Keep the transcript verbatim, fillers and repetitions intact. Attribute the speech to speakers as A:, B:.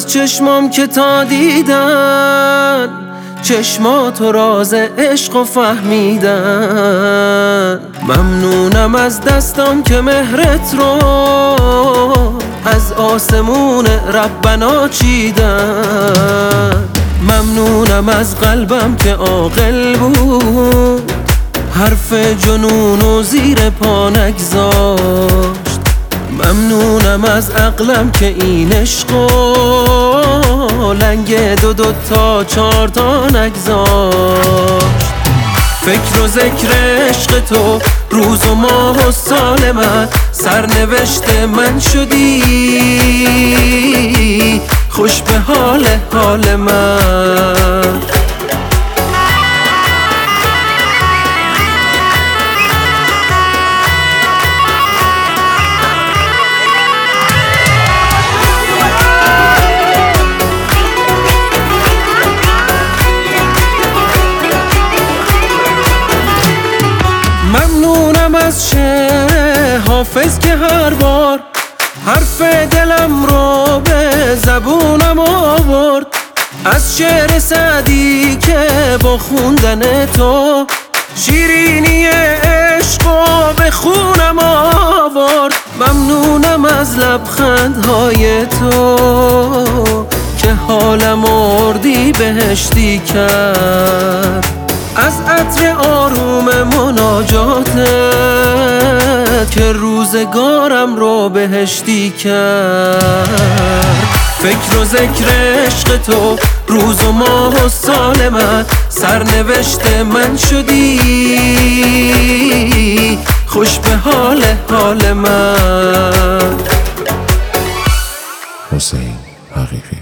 A: از چشمام که تا دیدن چشماتو راز عشق و فهمیدن. ممنونم از دستام که مهرت رو از آسمون ربنا چیدن. ممنونم از قلبم که عاقل بود حرف جنون و زیر پا نگذاشت. ممنونم از عقلم که این عشقو لنگ دو دو تا چار تا نگذاشت. فکر و ذکر عشق تو روز و ماه و سال من سرنوشت من شدی. خوش به حال حال من. ممنونم از شعر حافظ که هر بار حرف دلم رو به زبونم آورد. از شعر سعدی که با خوندن تو شیرینی عشقو به خونم آورد. ممنونم از لبخندهای تو که حالم اردی بهشتی کرد. از عطر آروم مناجاتت که روزگارم رو بهشتی کرد. فکر و ذکر عشق تو روز و ماه و سال من سرنوشت من شدی. خوش به حال حال من.
B: حسین حقیقی.